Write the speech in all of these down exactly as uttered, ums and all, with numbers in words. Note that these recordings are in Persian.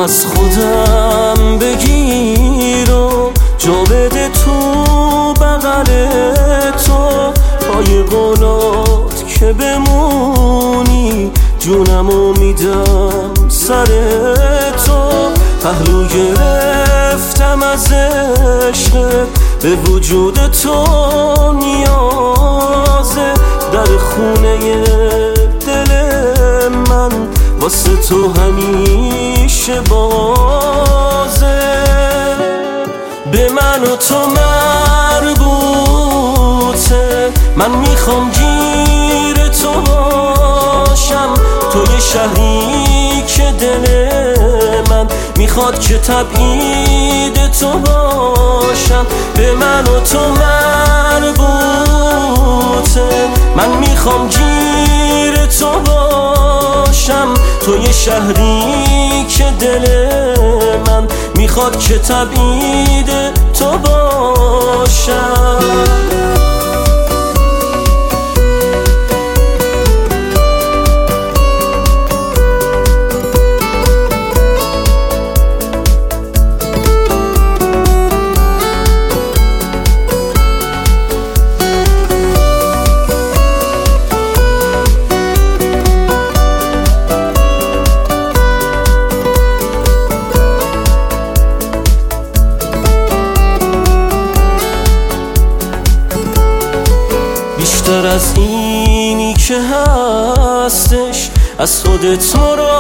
از خودم بگیر و جا بده تو بغل تو، پای قولات که بمونی جونمو میدم سر تو. پهلو گرفتم از عشقت، به وجود تو نیازه، در خونه دل من واسه تو همیشه بازه. به من و تو مربوطه، من میخوام گیر تو باشم، تو یه شهری که دل من میخواد که تبعید تو باشم. به من و تو مربوطه، من میخوام گیر تو باشم، تو یه شهری که دل من میخواد که تبعید تو باشم. بیشتر از اینی که هستش از خودت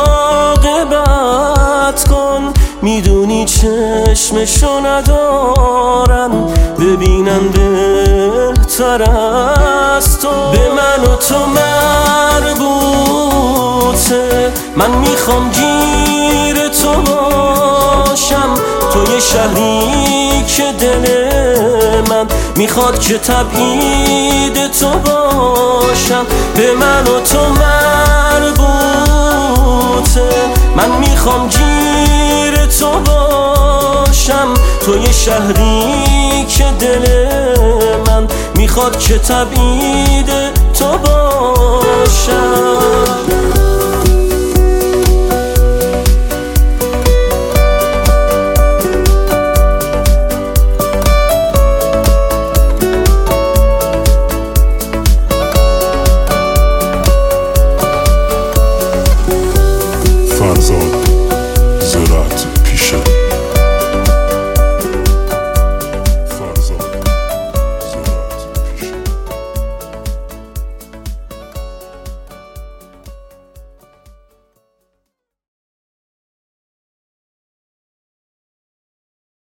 مراقبت کن، میدونی چشمشو ندارن ببینن بهتر از تو. به من و تو مربوطه، من میخوام گیر تو باشم، تو یه شهری که دل من میخواد که تبعید تو باشم. به من و تو مربوطه، من میخوام گیر تو باشم، تو یه شهری که دل من میخواد که تبعید تو باشم.